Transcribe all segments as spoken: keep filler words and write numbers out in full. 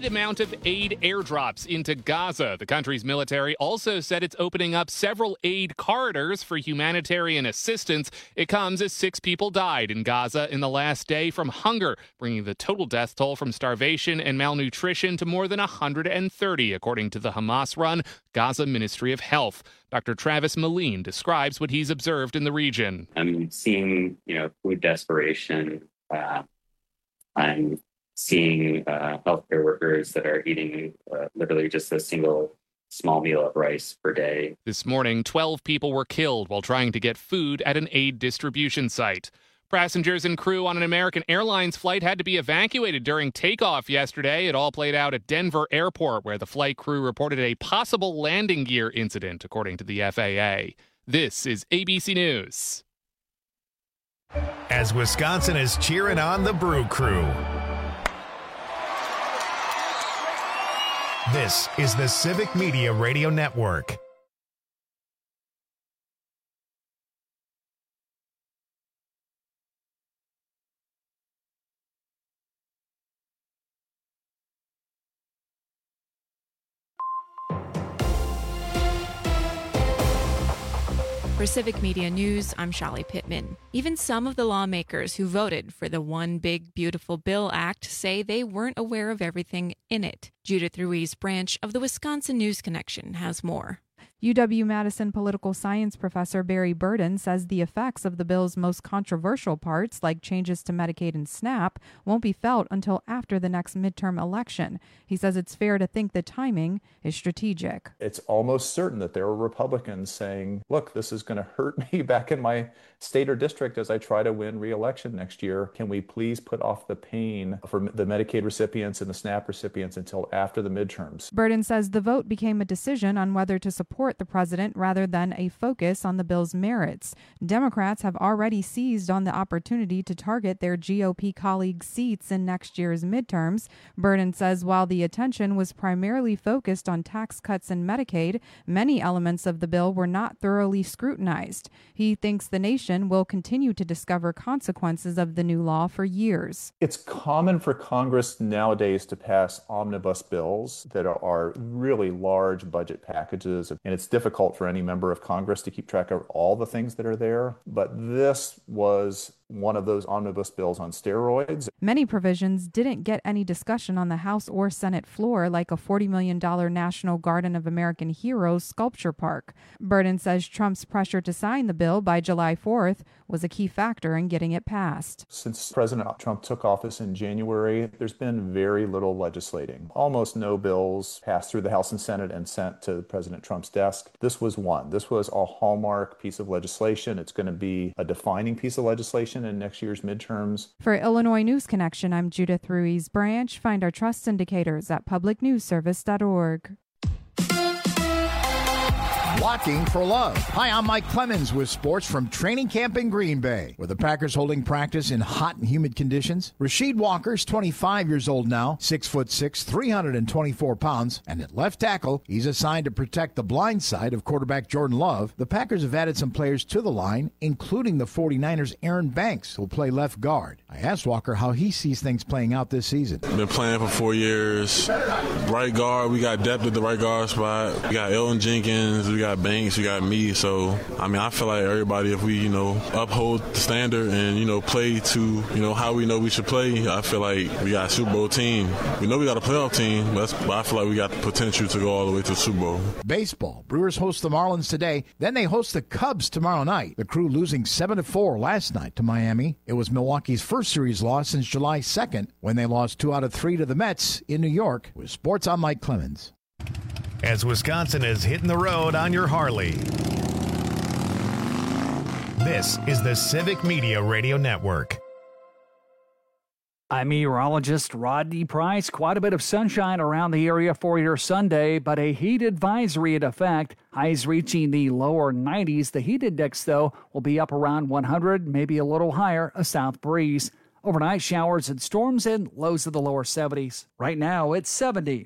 record amount of aid airdrops into Gaza. The country's military also said it's opening up several aid corridors for humanitarian assistance. It comes as six people died in Gaza in the last day from hunger, bringing the total death toll from starvation and malnutrition to more than one hundred thirty, according to the Hamas-run Gaza Ministry of Health. Doctor Travis Moline describes what he's observed in the region. I'm seeing, you know, food desperation. Uh, I'm seeing uh, healthcare workers that are eating uh, literally just a single small meal of rice per day. This morning, twelve people were killed while trying to get food at an aid distribution site. Passengers and crew on an American Airlines flight had to be evacuated during takeoff yesterday. It all played out at Denver Airport, where the flight crew reported a possible landing gear incident, according to the F A A. This is A B C News. As Wisconsin is cheering on the Brew Crew. This is the Civic Media Radio Network. For Civic Media News, I'm Shali Pittman. Even some of the lawmakers who voted for the One Big Beautiful Bill Act say they weren't aware of everything in it. Judith Ruiz Branch of the Wisconsin News Connection has more. U W-Madison political science professor Barry Burden says the effects of the bill's most controversial parts, like changes to Medicaid and SNAP, won't be felt until after the next midterm election. He says it's fair to think the timing is strategic. It's almost certain that there are Republicans saying, look, this is going to hurt me back in my state or district as I try to win re-election next year. Can we please put off the pain for the Medicaid recipients and the SNAP recipients until after the midterms? Burden says the vote became a decision on whether to support the president rather than a focus on the bill's merits. Democrats have already seized on the opportunity to target their G O P colleagues' seats in next year's midterms. Burden says while the attention was primarily focused on tax cuts and Medicaid, many elements of the bill were not thoroughly scrutinized. He thinks the nation will continue to discover consequences of the new law for years. It's common for Congress nowadays to pass omnibus bills that are really large budget packages, and it's difficult for any member of Congress to keep track of all the things that are there. But this was one of those omnibus bills on steroids. Many provisions didn't get any discussion on the House or Senate floor, like a forty million dollars National Garden of American Heroes sculpture park. Burden says Trump's pressure to sign the bill by July fourth was a key factor in getting it passed. Since President Trump took office in January, there's been very little legislating. Almost no bills passed through the House and Senate and sent to President Trump's desk. This was one. This was a hallmark piece of legislation. It's going to be a defining piece of legislation in next year's midterms. For Illinois News Connection, I'm Judith Ruiz Branch. Find our trust indicators at public news service dot org. Walking for Love. Hi, I'm Mike Clemens with sports from training camp in Green Bay, where the Packers holding practice in hot and humid conditions. Rasheed Walker's twenty-five years old now, six foot six, three hundred twenty-four pounds, and at left tackle, he's assigned to protect the blind side of quarterback Jordan Love. The Packers have added some players to the line, including the 49ers' Aaron Banks, who'll play left guard. I asked Walker how he sees things playing out this season. Been playing for four years. Right guard, we got depth at the right guard spot. We got Elton Jenkins, we got Banks, you got me. So, I mean, I feel like everybody, if we, you know, uphold the standard and, you know, play to, you know, how we know we should play, I feel like we got a Super Bowl team. We know we got a playoff team, but, that's, but I feel like we got the potential to go all the way to the Super Bowl. Baseball. Brewers host the Marlins today. Then they host the Cubs tomorrow night. The Crew losing seven to four last night to Miami. It was Milwaukee's first series loss since July second, when they lost two out of three to the Mets in New York. With sports, I'm Mike Clemens. As Wisconsin is hitting the road on your Harley. This is the Civic Media Radio Network. I'm meteorologist Rodney Price. Quite a bit of sunshine around the area for your Sunday, but a heat advisory in effect. Highs reaching the lower nineties. The heat index, though, will be up around one hundred, maybe a little higher, a south breeze. Overnight showers and storms and lows of the lower seventies. Right now, it's seventy.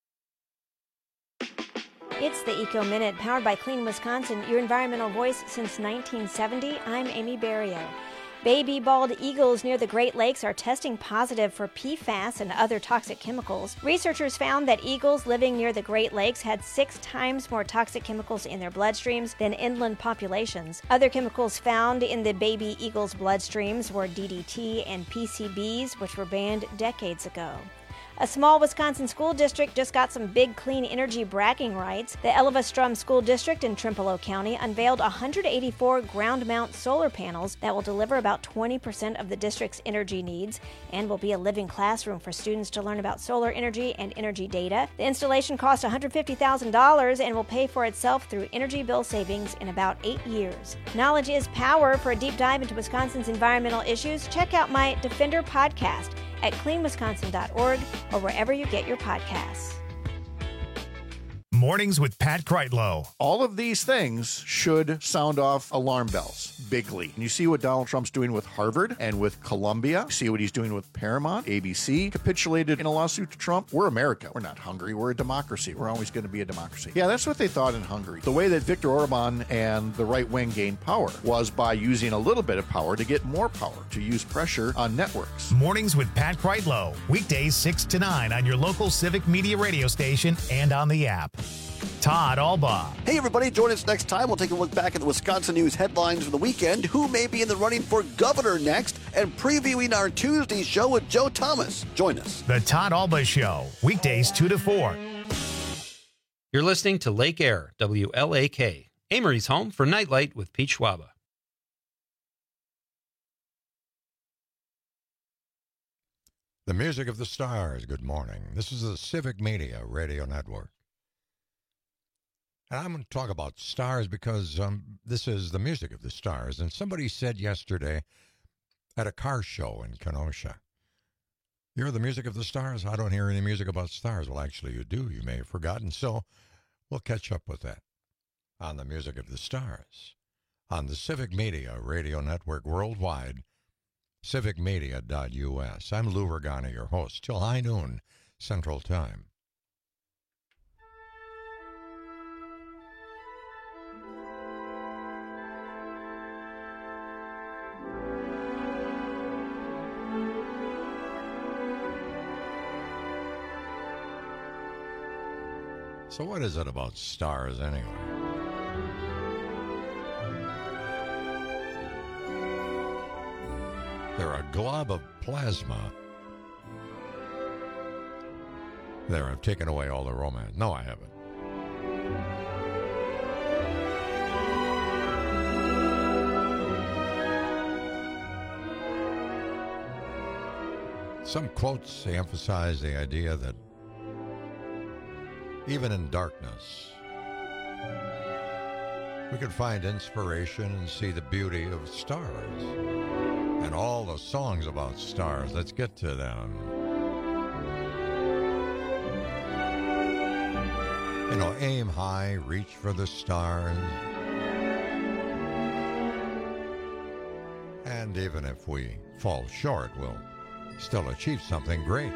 It's the Eco Minute, powered by Clean Wisconsin, your environmental voice since nineteen seventy. I'm Amy Barrio. Baby bald eagles near the Great Lakes are testing positive for P FAS and other toxic chemicals. Researchers found that eagles living near the Great Lakes had six times more toxic chemicals in their bloodstreams than inland populations. Other chemicals found in the baby eagles' bloodstreams were D D T and P C Bs, which were banned decades ago. A small Wisconsin school district just got some big clean energy bragging rights. The Elva-Strum School District in Trempealeau County unveiled one hundred eighty-four ground-mount solar panels that will deliver about twenty percent of the district's energy needs and will be a living classroom for students to learn about solar energy and energy data. The installation cost one hundred fifty thousand dollars and will pay for itself through energy bill savings in about eight years. Knowledge is power. For a deep dive into Wisconsin's environmental issues, check out my Defender podcast at clean wisconsin dot org or wherever you get your podcasts. Mornings with Pat Kreitlow. All of these things should sound off alarm bells bigly. And you see what Donald Trump's doing with Harvard and with Columbia. You see what he's doing with Paramount. A B C capitulated in a lawsuit to Trump. We're America. We're not Hungary. We're a democracy. We're always going to be a democracy. Yeah, that's what they thought in Hungary. The way that Viktor Orban and the right wing gained power was by using a little bit of power to get more power, to use pressure on networks. Mornings with Pat Kreitlow. Weekdays six to nine on your local Civic Media radio station and on the app. Todd Albaugh. Hey, everybody. Join us next time. We'll take a look back at the Wisconsin news headlines for the weekend, who may be in the running for governor next, and previewing our Tuesday show with Joe Thomas. Join us. The Todd Albaugh Show. Weekdays two to four. You're listening to Lake Air, W L A K, Amory's home for Nightlight with Pete Schwaba. The music of the stars. Good morning. This is the Civic Media Radio Network. And I'm going to talk about stars because um, this is the music of the stars. And somebody said yesterday at a car show in Kenosha, "You're the music of the stars? I don't hear any music about stars." Well, actually, you do. You may have forgotten. So we'll catch up with that on the music of the stars on the Civic Media Radio Network worldwide, civic media dot U S. I'm Lou Regani, your host, till high noon Central Time. So what is it about stars anyway? They're a glob of plasma. There, I've taken away all the romance. No, I haven't. Some quotes, they emphasize the idea that even in darkness, we can find inspiration and see the beauty of stars. And all the songs about stars, let's get to them. You know, aim high, reach for the stars. And even if we fall short, we'll still achieve something great.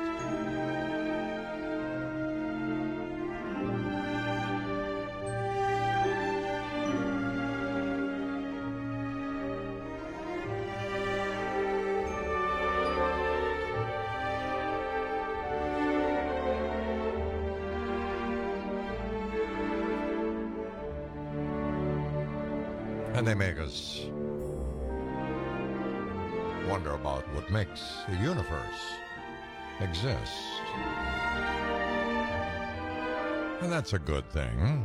And they make us wonder about what makes the universe exist. And that's a good thing.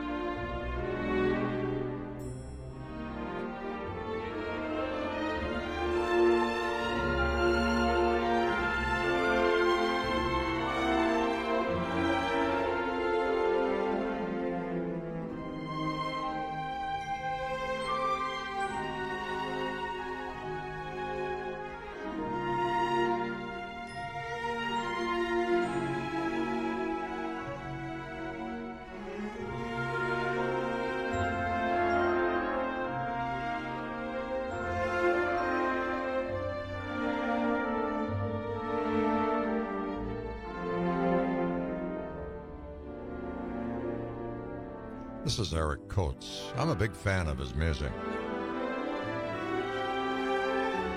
This is Eric Coates. I'm a big fan of his music.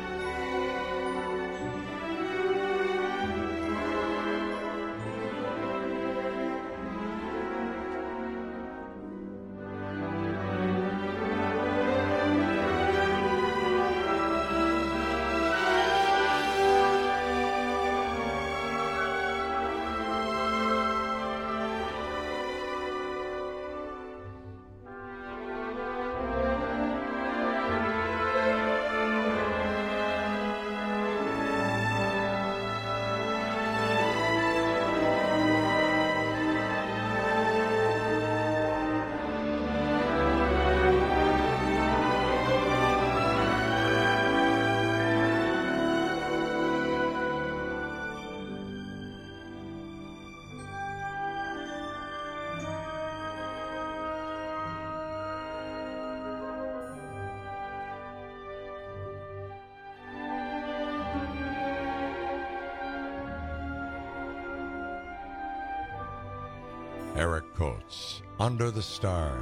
Eric Coates, Under the Stars.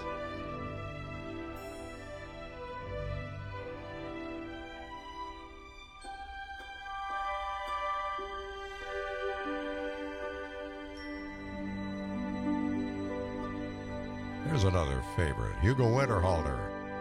Here's another favorite, Hugo Winterhalter.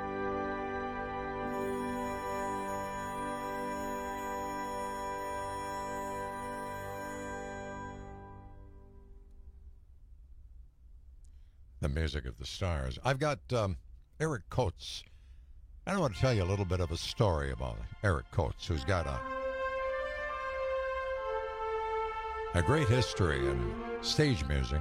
The music of the stars. I've got um, Eric Coates. I want to tell you a little bit of a story about Eric Coates, who's got a a great history in stage music.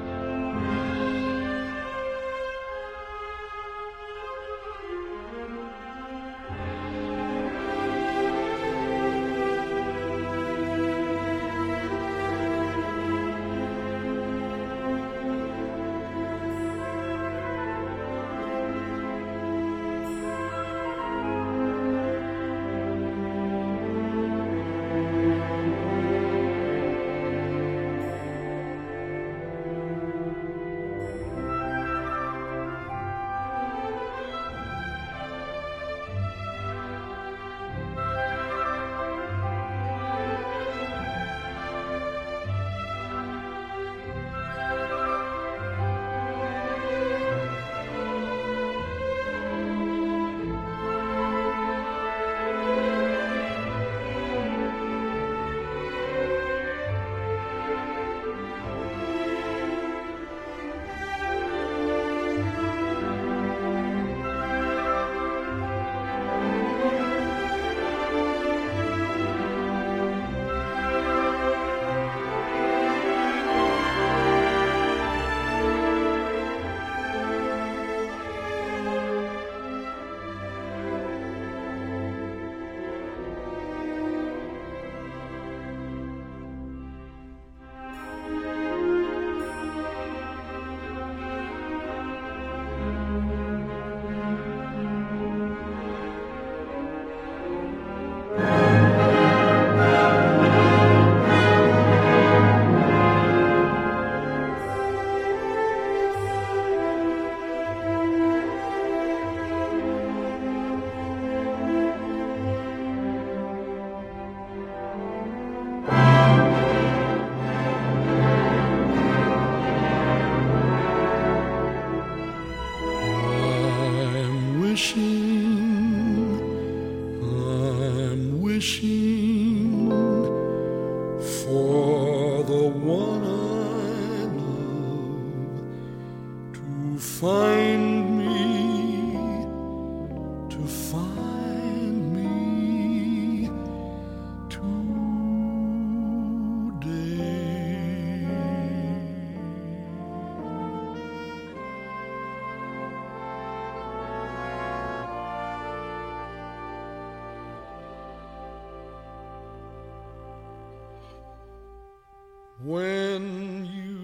When you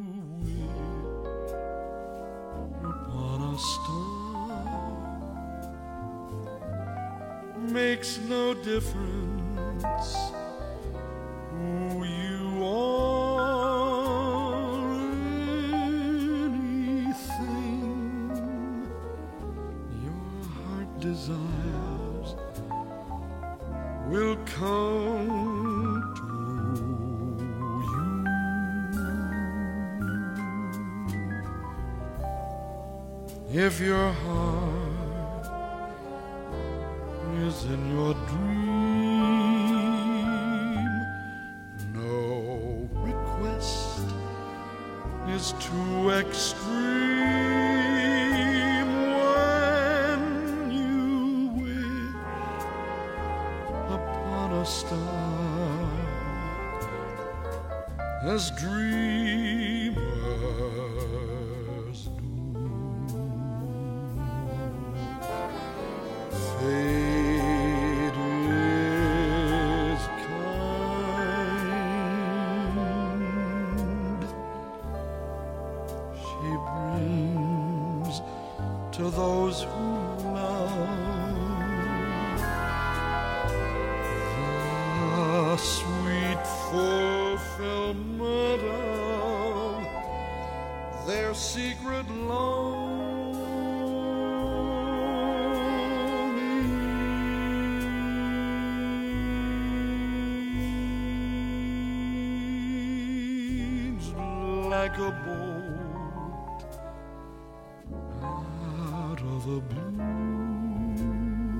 wish upon a star, makes no difference who you are, anything your heart desires will come. If your heart is in your dream, no request is too extreme. When you wish upon a star, as dreamers do. Fate is kind. She brings to those who love the sweet fulfillment of your secret longings like a bolt out of the blue.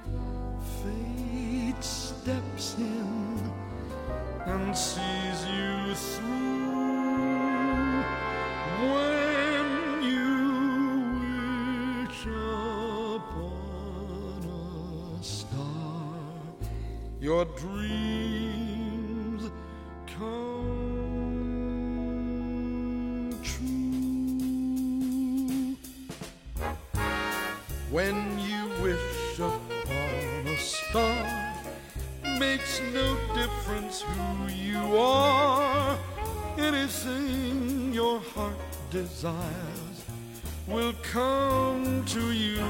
Fate steps in and sees you through when you wish upon a star. Your dreams come true when you wish upon a star. Makes no difference who you are. Anything your heart desires will come to you.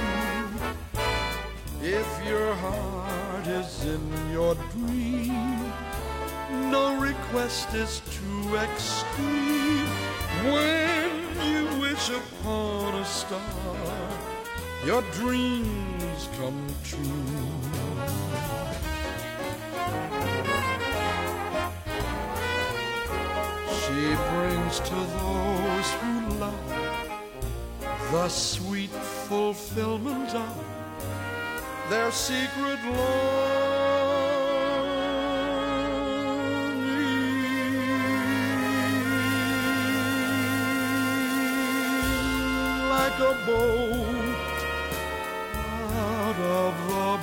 If your heart is in your dream, no request is too extreme. When you wish upon a star, your dreams come true. She brings to those who love the sweet fulfillment of their secret longing like a bolt out of the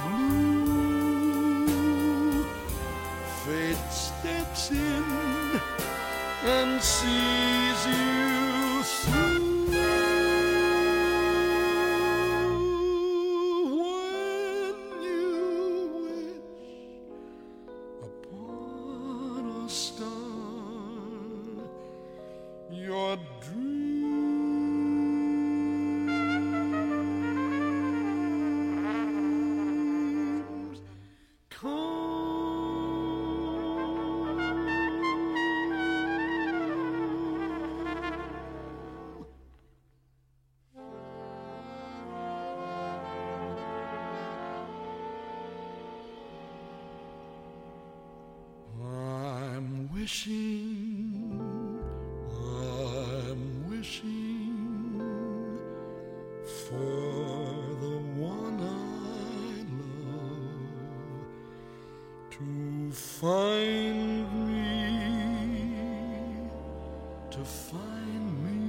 blue. Fate steps in and sees you through when you wish upon a star. Your dreams come. Wishing, I'm wishing for the one I love to find me, to find me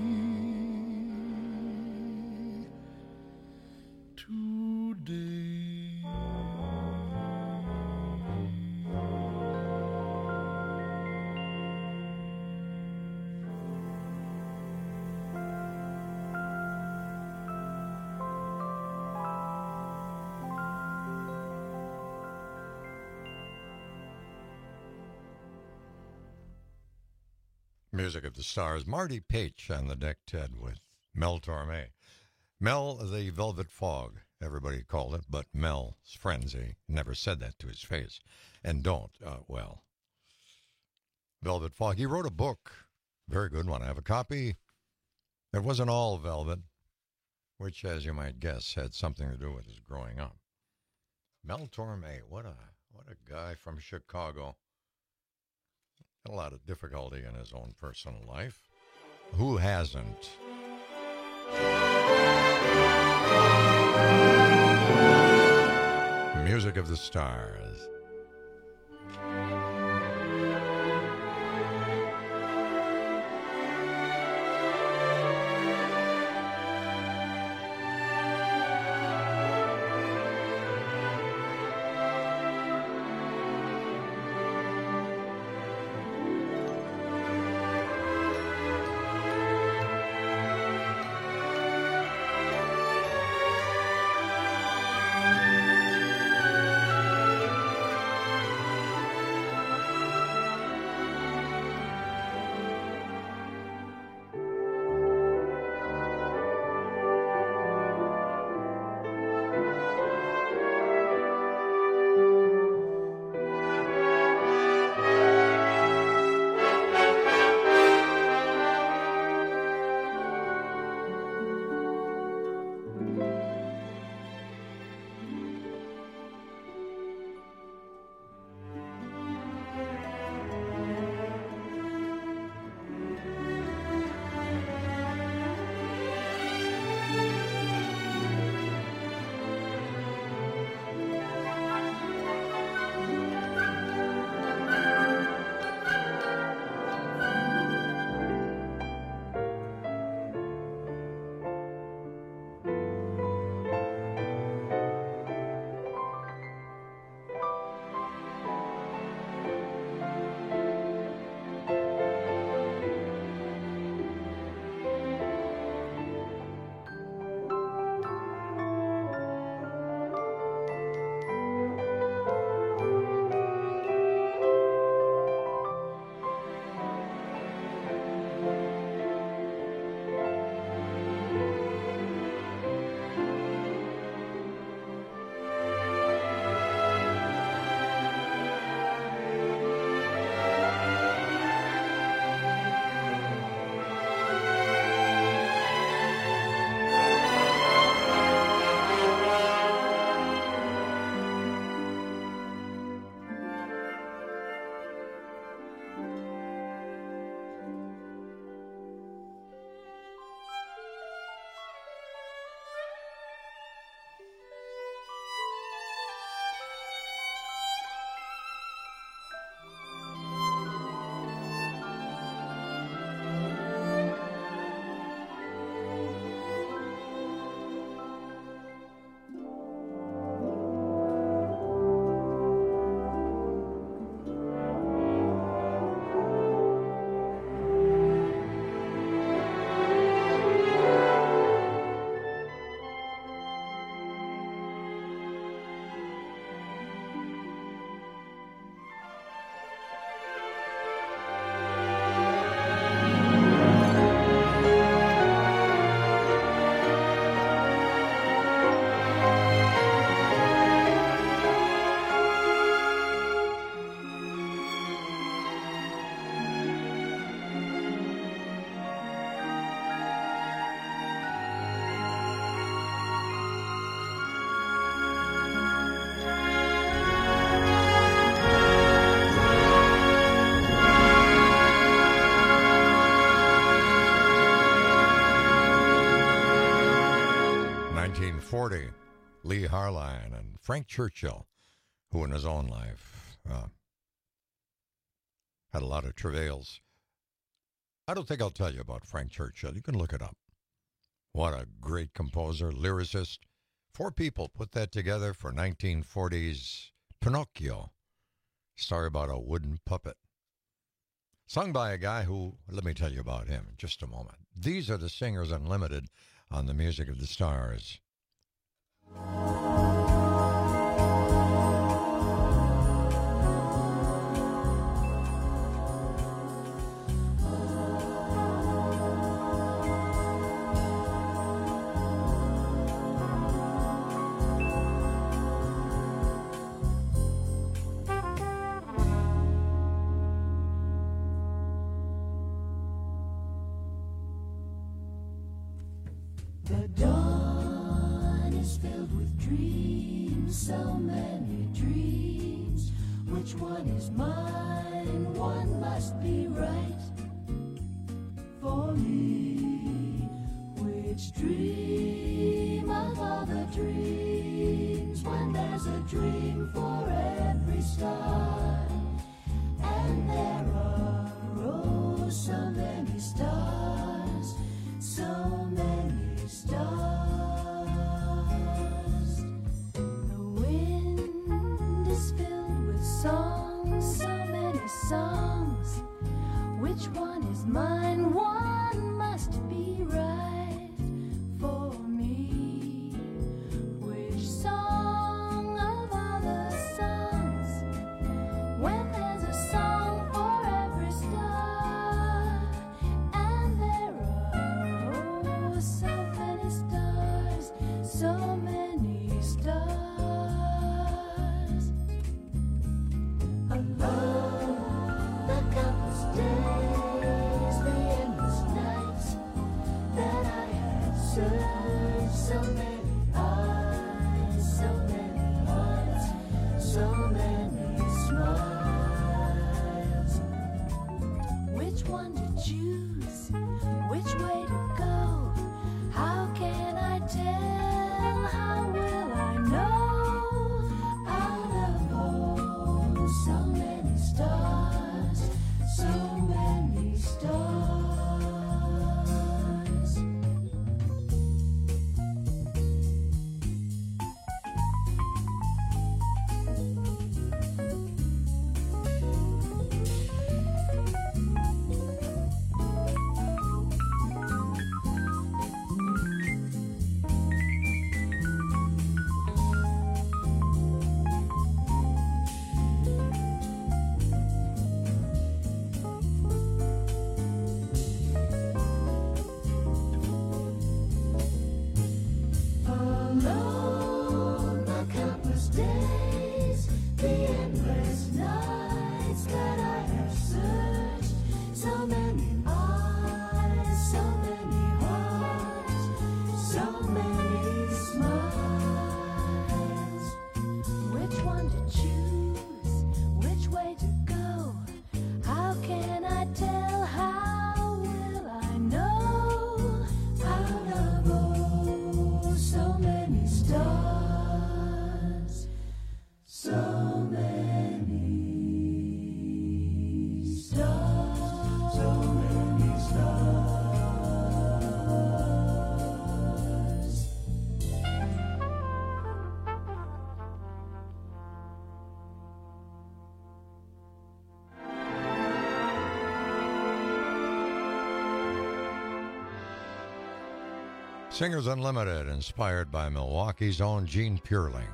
today. Music of the Stars. Marty Paich on the deck, Ted, with Mel Torme. Mel, the Velvet Fog, everybody called it, but Mel's friends, he never said that to his face. And don't, uh, well. Velvet Fog. He wrote a book, very good one. I have a copy. It wasn't all velvet, which, as you might guess, had something to do with his growing up. Mel Torme, what a, what a guy from Chicago. Had a lot of difficulty in his own personal life. Who hasn't? Music of the Stars. nineteen forty, Lee Harline and Frank Churchill, who in his own life uh, had a lot of travails. I don't think I'll tell you about Frank Churchill. You can look it up. What a great composer, lyricist. Four people put that together for nineteen forties Pinocchio, story about a wooden puppet. Sung by a guy who, let me tell you about him in just a moment. These are the Singers Unlimited on the Music of the Stars. The dawn is filled with dreams, so many dreams. Which one is mine? One must be right for me. Which dream of all the dreams? When there's a dream for every star, and there are oh so many stars, so many stars. The wind is filled with songs, so many songs. Which one is mine? One must be right for me. Which song of all the songs? When there's a song for every star, and there are oh so many stars, so many stars. Alone, the countless days, the endless nights that I have searched, so many eyes, so many hearts, so many smiles. Which one to choose? Which way to go? How can I tell? How will I know? Out of oh so many stars, so many stars. Alone, the countless days, the endless nights that I have searched, so many eyes, so many hearts, so many smiles. Which one to choose? Which way to go? How can I tell? How will I know? Out of oh so many stars, so many stars, so many stars. Singers Unlimited, inspired by Milwaukee's own Gene Purling.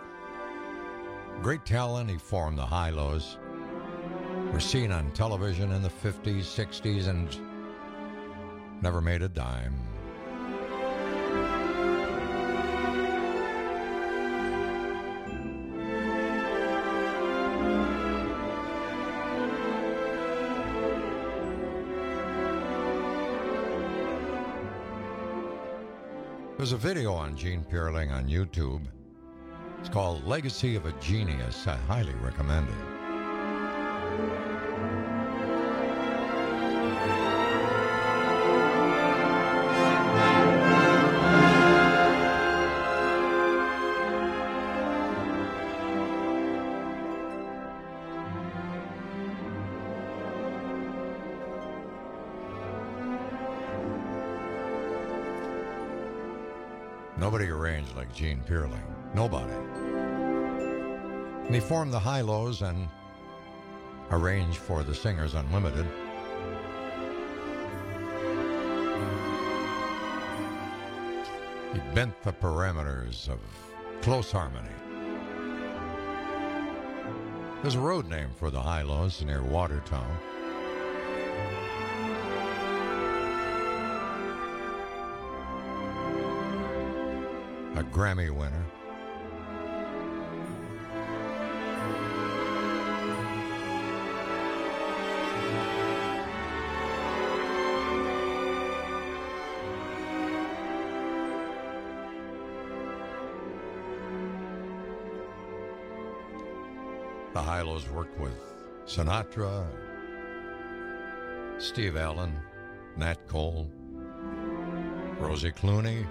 Great talent, he formed the Hi-Lo's. Were seen on television in the fifties, sixties, and never made a dime. There's a video on Gene Purling on YouTube. It's called Legacy of a Genius. I highly recommend it. Nobody arranged like Gene Peerling. Nobody. And he formed the Hi-Lo's and arranged for the Singers Unlimited. He bent the parameters of close harmony. There's a road name for the Hi-Lo's near Watertown. A Grammy winner. The Hi-Lo's worked with Sinatra, Steve Allen, Nat Cole, Rosie Clooney.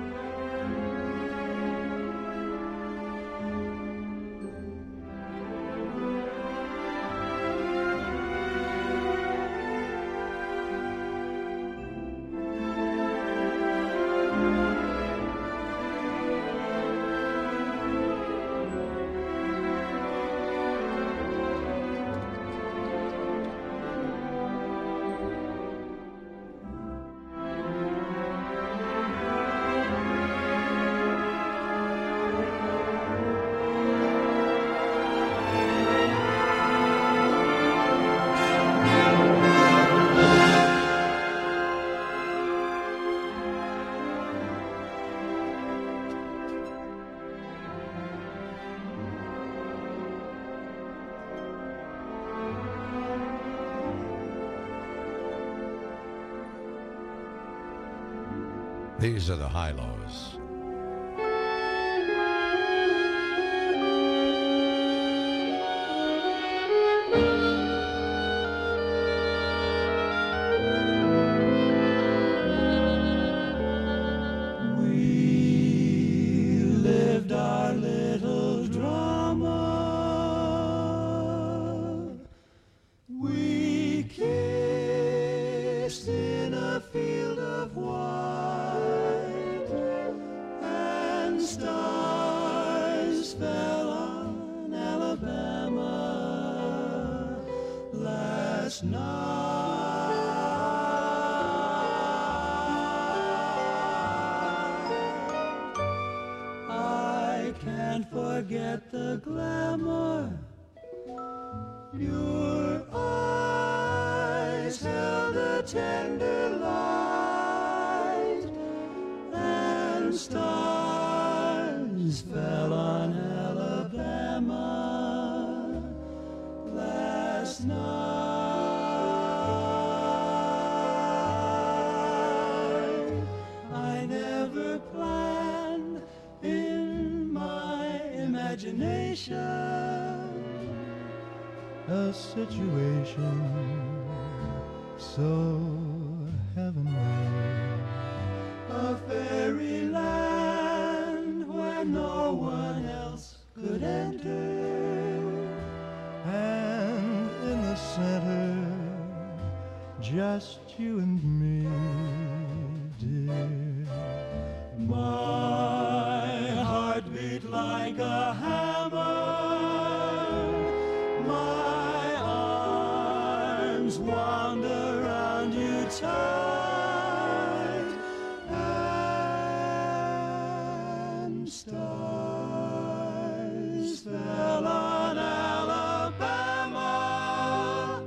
These are the Hi-Lo's. We lived our little drama. We kissed in a field of wine. Stars fell on Alabama last night. I can't forget the glamour. Your eyes held a tender light, and stars fell on Alabama last night. I never planned in my imagination a situation so heavenly, a fairyland where no one else could enter, and in the center, just you and me, dear. My heart beat like a hammer, my arms wander around you tight, and stars fell on Alabama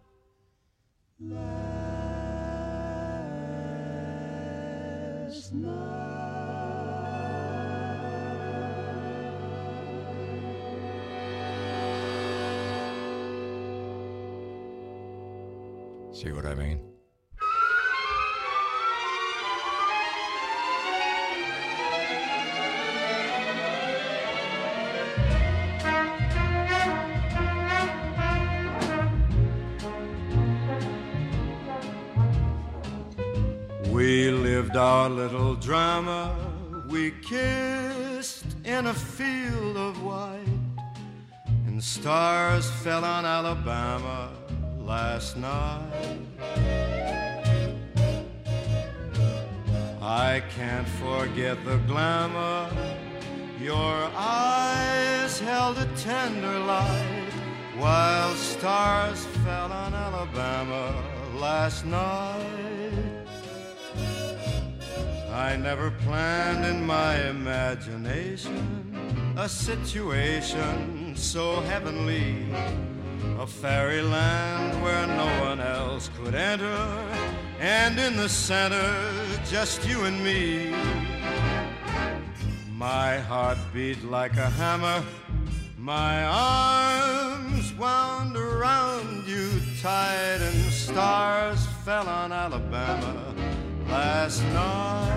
last night. See what I mean? We lived our little drama. We kissed in a field of white, and stars fell on Alabama last night. I I can't forget the glamour. Your eyes held a tender light while stars fell on Alabama last night. I never planned in my imagination a situation so heavenly, a fairyland where no one else could enter, and in the center, just you and me. My heart beat like a hammer, my arms wound around you tight, and stars fell on Alabama last night.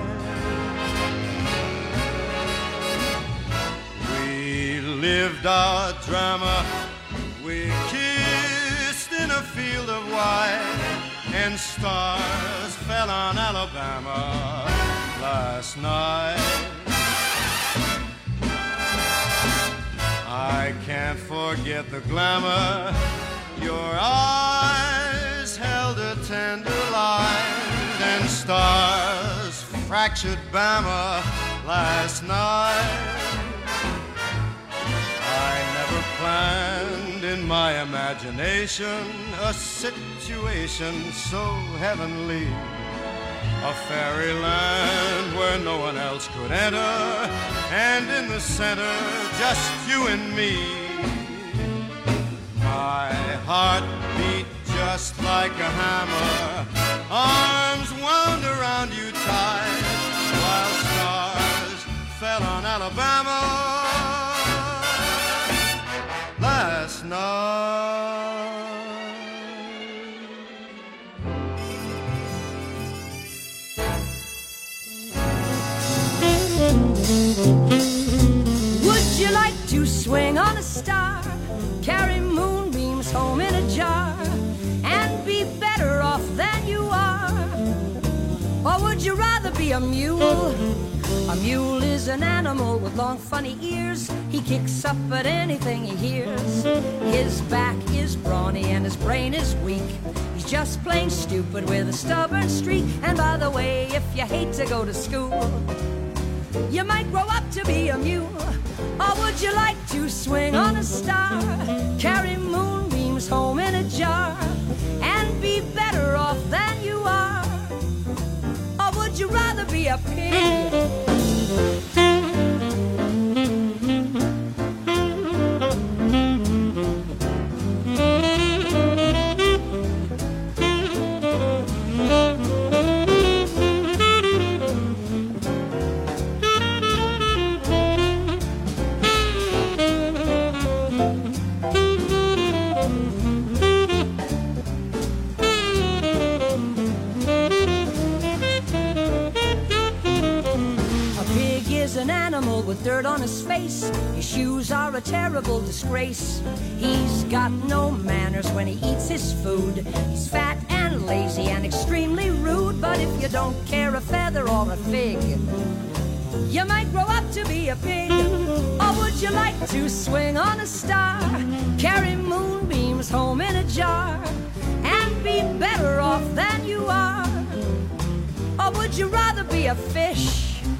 We lived our drama, we kissed in a field of white, and stars fell on Alabama last night. I can't forget the glamour. Your eyes held a tender light, and stars fractured Bama last night. I never planned in my imagination a situation so heavenly, a fairyland where no one else could enter, and in the center, just you and me. My heart beat just like a hammer, arms wound around you tight, while stars fell on Alabama last night. Would you like to swing on a star, carry moonbeams home in a jar, and be better off than you are? Or would you rather be a mule? A mule is an animal with long funny ears. He kicks up at anything he hears. His back is brawny and his brain is weak. He's just plain stupid with a stubborn streak. And by the way, if you hate to go to school, you might grow up to be a mule. Or would you like to swing on a star, carry moonbeams home in a jar, and be better off than you are? Or would you rather be a pig? With dirt on his face, his shoes are a terrible disgrace. He's got no manners when he eats his food. He's fat and lazy and extremely rude. But if you don't care a feather or a fig, you might grow up to be a pig. Or would you like to swing on a star, carry moonbeams home in a jar, and be better off than you are? Or would you rather be a fish?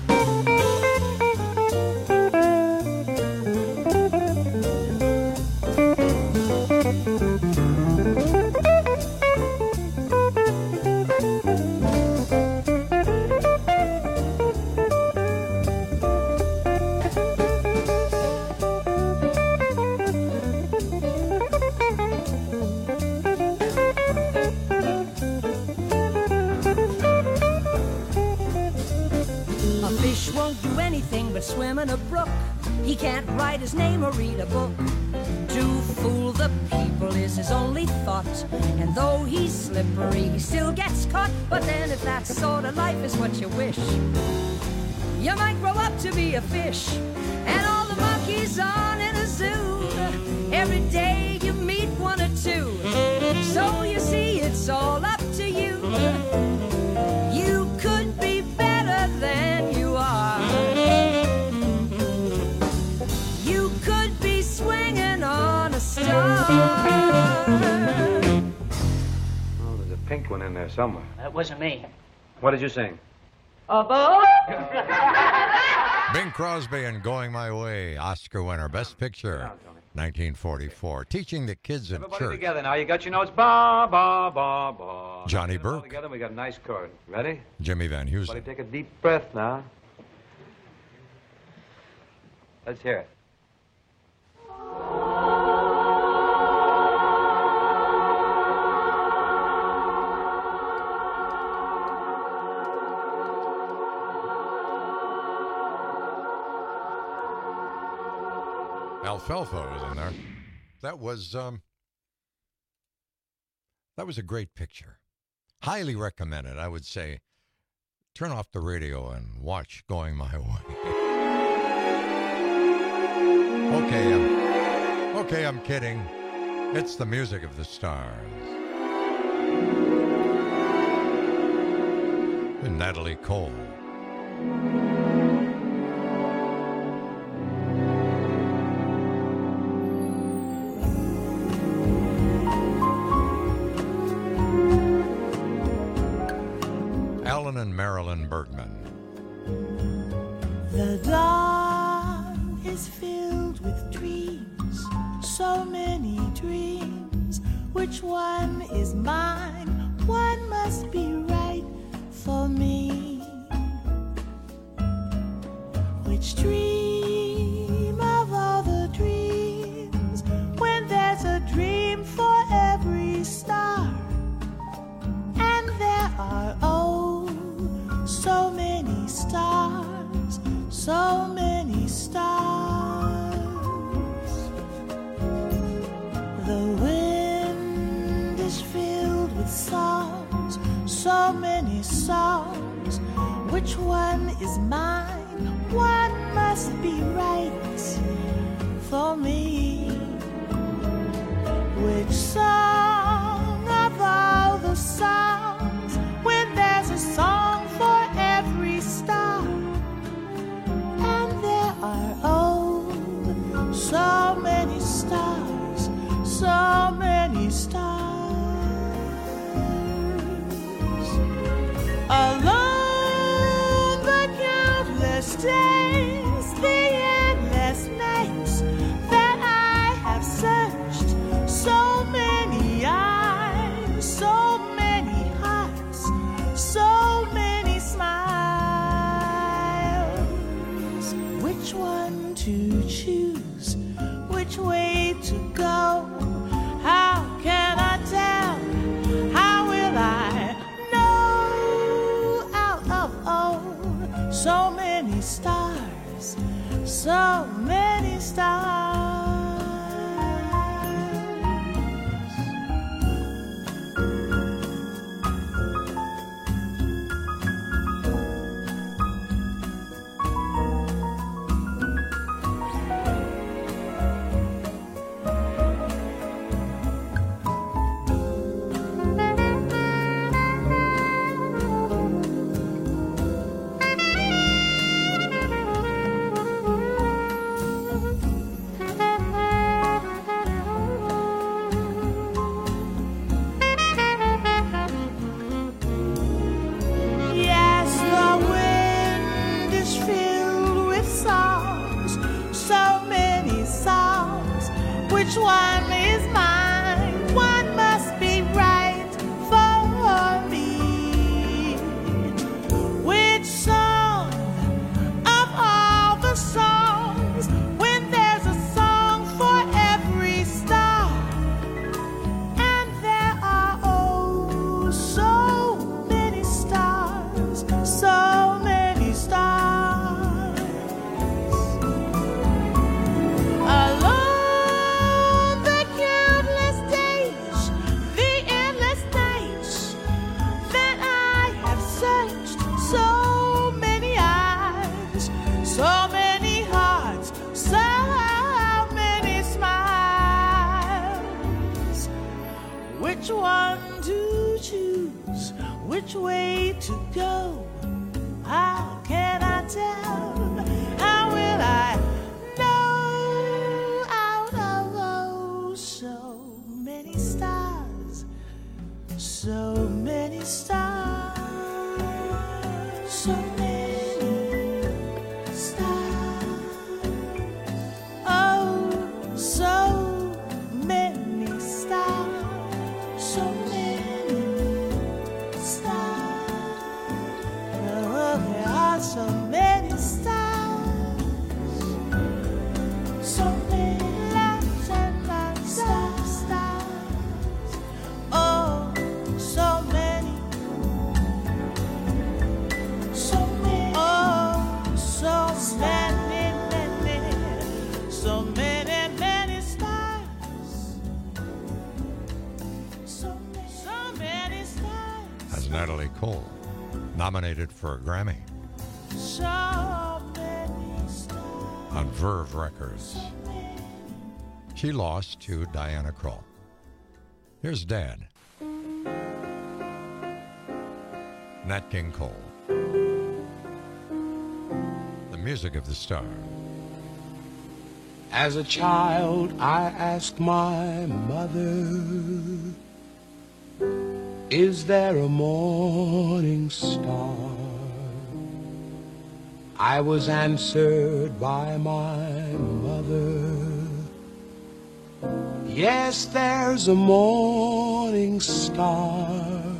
But swim in a brook, he can't write his name or read a book. To fool the people is his only thought, and though he's slippery, he still gets caught. But then if that sort of life is what you wish, you might grow up to be a fish. And all the monkeys on in a zoo, every day you meet one or two. So you see, it's all up to you. You could be better than you are. You could be swinging on a star. Oh, there's a pink one in there somewhere. That wasn't me. What did you sing? Above. Bing Crosby and Going My Way, Oscar winner, Best Picture, nineteen forty-four. Teaching the kids in Everybody church. together now. You got your notes. Ba, ba, ba, ba. Johnny Get them all Burke. together. We got a nice chord. Ready? Jimmy Van Heusen. Everybody take a deep breath now. Let's hear it. Alfalfa was in there. That was um that was a great picture. Highly recommended. I would say turn off the radio and watch Going My Way. Okay, I'm okay, I'm kidding. It's the music of the stars. And Natalie Cole. Alan and Marilyn Bergman. The dawn is filled with dreams, so many dreams. Which one is mine? One must be right for me. Which dream of all the dreams? When there's a dream for every star, and there are oh so many stars, so many stars. The wind is filled with songs, so many songs. Which one is mine? One must be right for me. Which song of all the songs? When there's a song for every star, and there are oh so many stars, so many stars. Alone the countless days, the endless nights that I have searched, so many eyes, so many hearts, so many smiles. Which one to choose? Which way to go? How can I tell? How will I know? Out of oh, so many stars, so many stars. Yes, the wind is filled with songs, so many songs. Which one is mine? One must be right for me. Which song of all the songs? When there's a song for every star, and there are oh so many stars, so many stars. Alone the countless days, the endless nights that I have searched, so many eyes, so many hearts, so many smiles. Which one to choose? Which way to go? How can I tell? How will I know? Out of oh, so many stars, so many stars, so many are so many stars, so many lamps and lights of stars. Oh, so many, so many, oh, so many, many, so many, many stars, so many, so many stars. As Natalie Cole, nominated for a Grammy So many stars. on Verve Records. She lost to Diana Krall. Here's Dad. Nat King Cole. The music of the star. As a child, I asked my mother, is there a morning star? I was answered by my mother, yes, there's a morning star.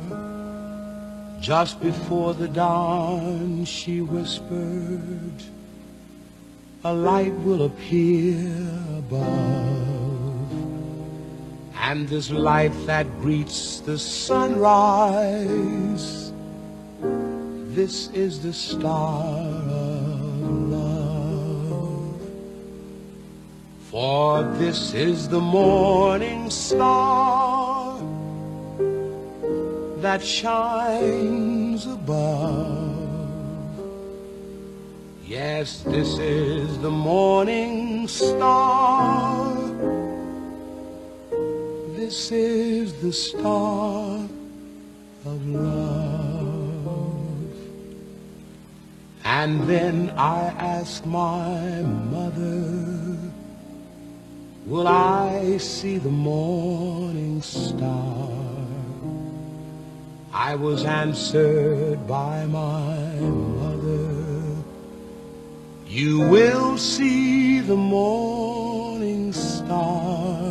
Just before the dawn, she whispered, a light will appear above, and this light that greets the sunrise, this is the star of love. For this is the morning star that shines above. Yes, this is the morning star. This is the star of love. And then I asked my mother, will I see the morning star? I was answered by my mother, you will see the morning star.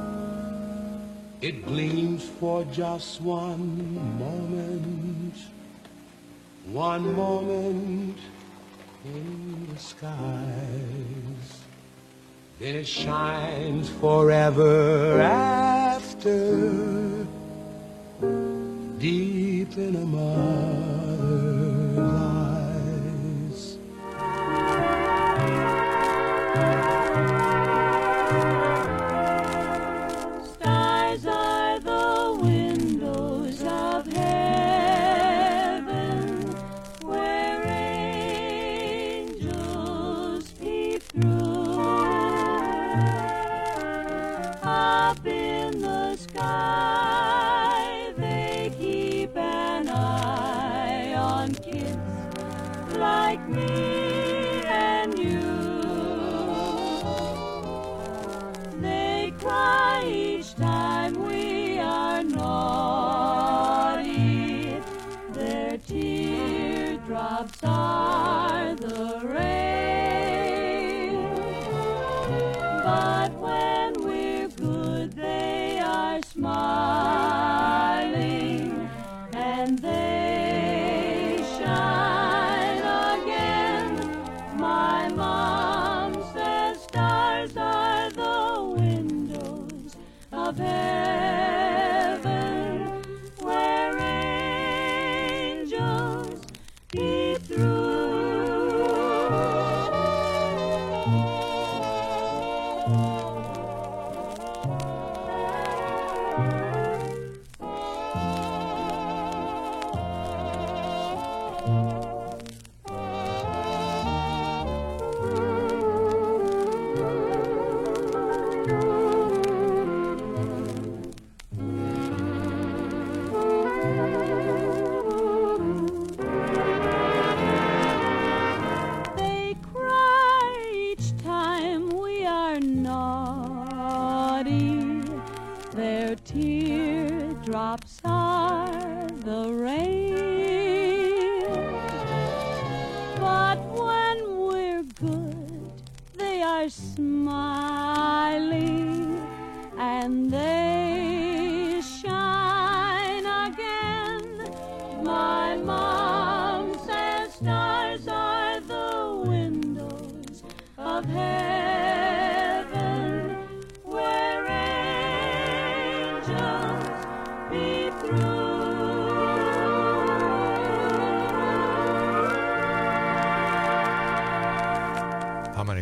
It gleams for just one moment, one moment in the skies. Then it shines forever after, deep in a mother's eyes. Stars are the windows of heaven, where angels peep through. Up in the sky, they keep an eye on kids like me and you. They cry each time we are naughty. Their teardrops are the rain. But when we're good, they are smiling, and they shine again. My mom says stars are the windows of heaven, where angels peep through. They cry each time we are naughty. Their teardrops are the rain.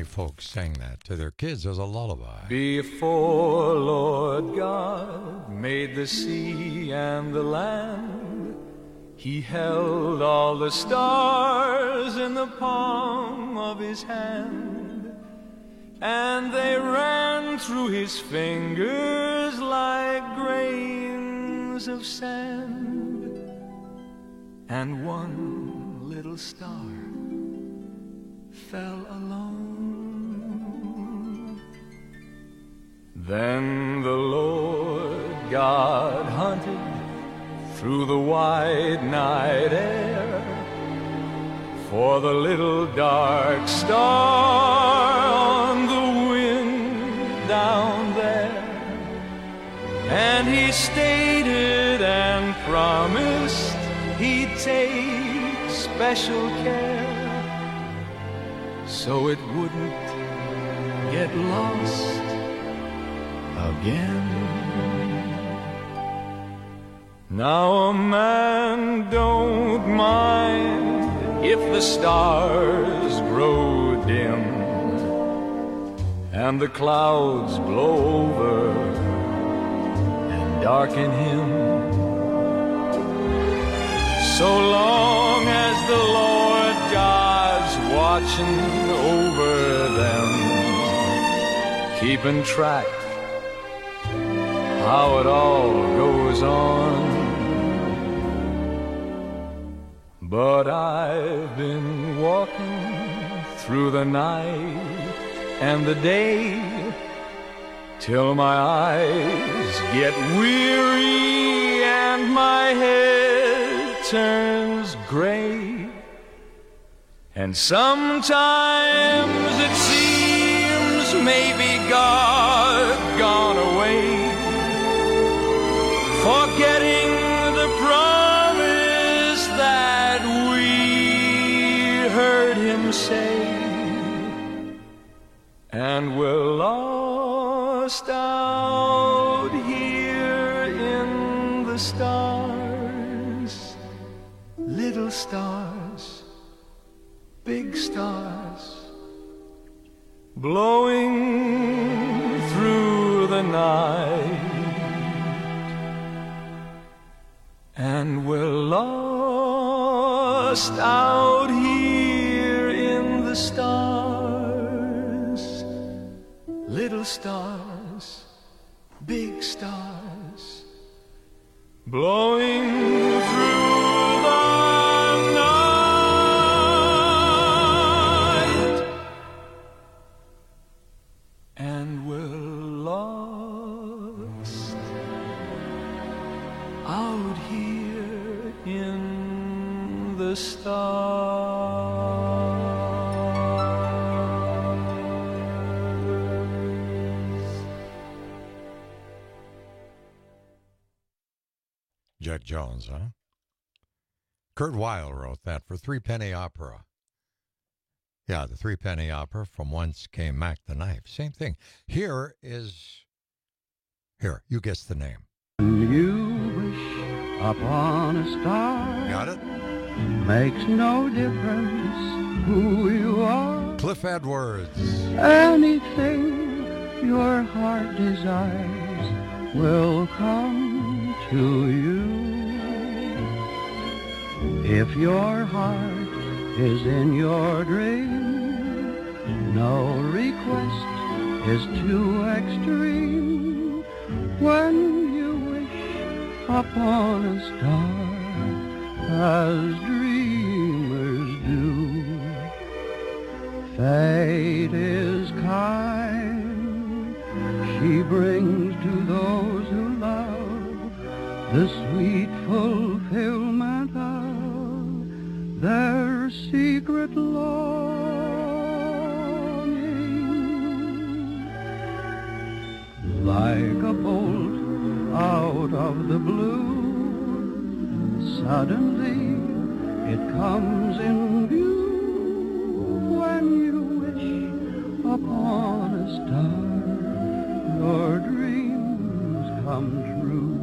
folks sang that to their kids as a lullaby. Before Lord God made the sea and the land, he held all the stars in the palm of his hand, and they ran through his fingers like grains of sand, and one little star fell alone. Then the Lord God hunted through the wide night air for the little dark star on the wind down there, and he stated and promised he'd take special care so it wouldn't get lost again. Now a man don't mind if the stars grow dim and the clouds blow over and darken him, so long as the Lord God's watching over them, keeping track how it all goes on. But I've been walking through the night and the day till my eyes get weary and my head turns gray, and sometimes it seems maybe God gone away, forgetting the promise that we heard him say, and we're lost out here in the stars, little stars, big stars, blowing through the night. And we're lost out here in the stars, little stars, big stars, blowing through the night. And we're lost out here in the stars. Jack Jones, huh? Kurt Weill wrote that for Three Penny Opera. Yeah, the Three Penny Opera, From Whence Came Mac the Knife. Same thing. Here is... Here, you guess the name. You wish upon a star. Got it? Makes no difference who you are. Cliff Edwards. Anything your heart desires will come to you. If your heart is in your dream, no request is too extreme. When you wish upon a star, as dreamers do, fate is kind. She brings to those who love the sweet fulfillment of their secret longing. Like a bolt out of the blue, suddenly it comes in view. When you wish upon a star, your dreams come true.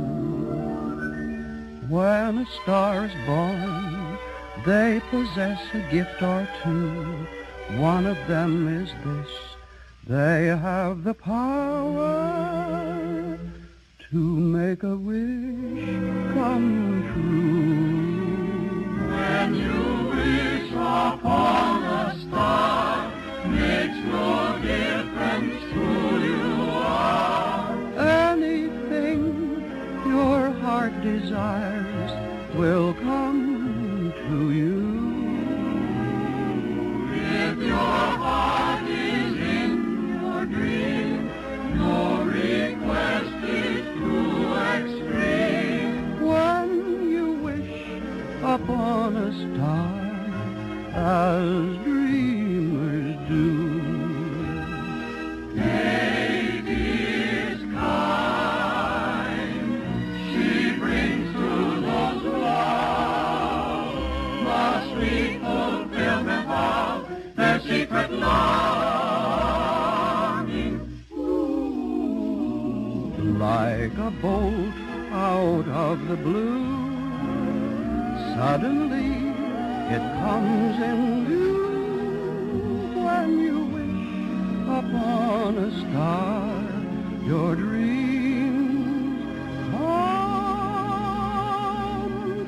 When a star is born, they possess a gift or two One of them is this: they have the power to make a wish come true. When you wish upon a star, makes no difference who you are. Anything your heart desires will come to you. If your heart is in your dream, no request is too extreme. When you wish upon a star, as dreamers do, Fate is kind. She brings to those who love the sweet fulfillment of their secret longing. Ooh, like a bolt out of the blue, suddenly it comes in view. When you wish upon a star, your dreams come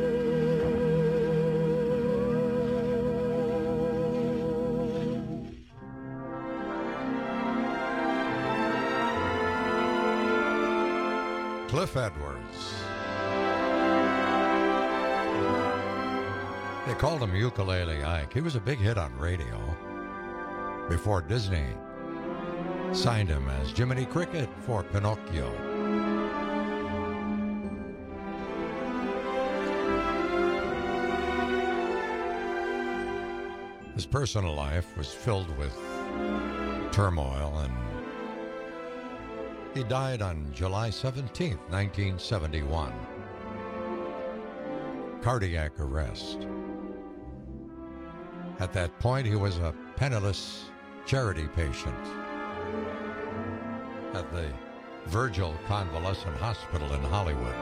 Cliff Edwards. They called him Ukulele Ike. He was a big hit on radio before Disney signed him as Jiminy Cricket for Pinocchio. His personal life was filled with turmoil, and he died on July seventeenth, nineteen seventy-one. Cardiac arrest. At that point, he was a penniless charity patient at the Virgil Convalescent Hospital in Hollywood.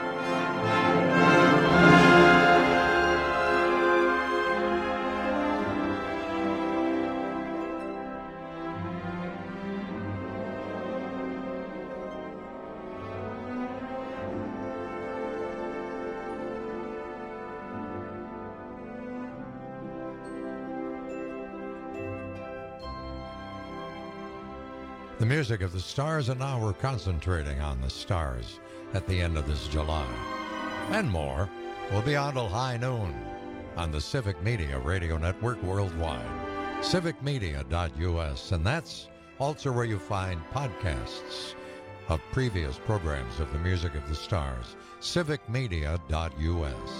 The music of the stars, and now we're concentrating on the stars at the end of this July. And more will be on till high noon on the Civic Media Radio Network worldwide, civic media dot U S, and that's also where you find podcasts of previous programs of the music of the stars, civic media dot U S.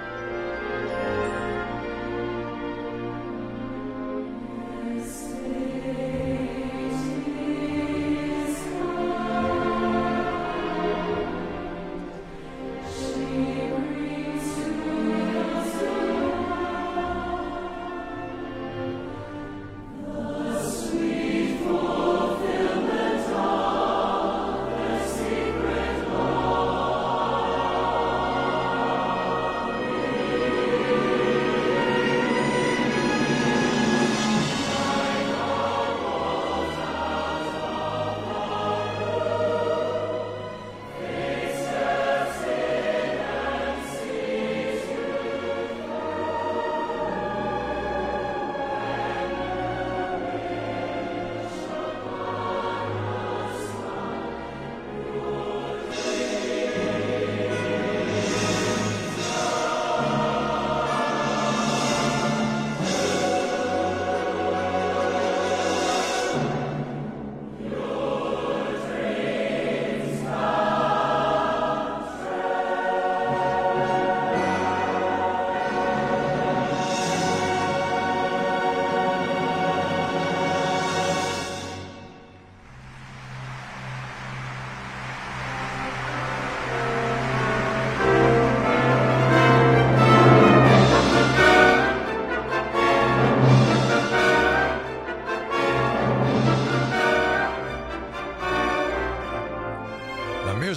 Stay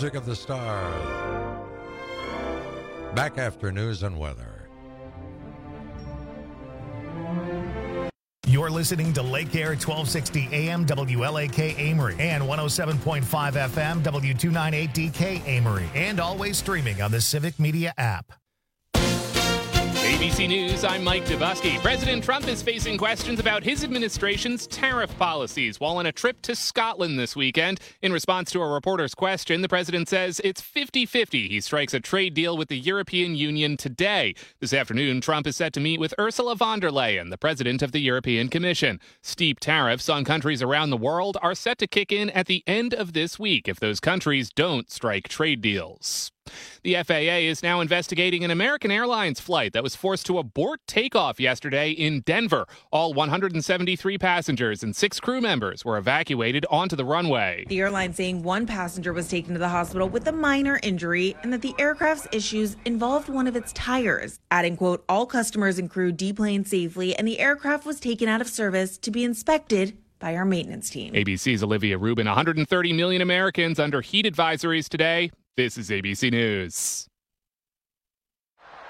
music of the stars. Back after news and weather. You're listening to Lake Air twelve sixty A M W L A K Amory and one oh seven point five F M W two ninety-eight D K Amory, and always streaming on the Civic Media app. A B C News, I'm Mike Dubusky. President Trump is facing questions about his administration's tariff policies while on a trip to Scotland this weekend. In response to a reporter's question, the president says it's fifty-fifty. He strikes a trade deal with the European Union today. This afternoon, Trump is set to meet with Ursula von der Leyen, the president of the European Commission. Steep tariffs on countries around the world are set to kick in at the end of this week if those countries don't strike trade deals. The F A A is now investigating an American Airlines flight that was forced to abort takeoff yesterday in Denver. All one hundred seventy-three passengers and six crew members were evacuated onto the runway. The airline saying one passenger was taken to the hospital with a minor injury and that the aircraft's issues involved one of its tires. Adding, quote, all customers and crew deplaned safely and the aircraft was taken out of service to be inspected by our maintenance team. A B C's Olivia Rubin. one hundred thirty million Americans under heat advisories today. This is A B C News.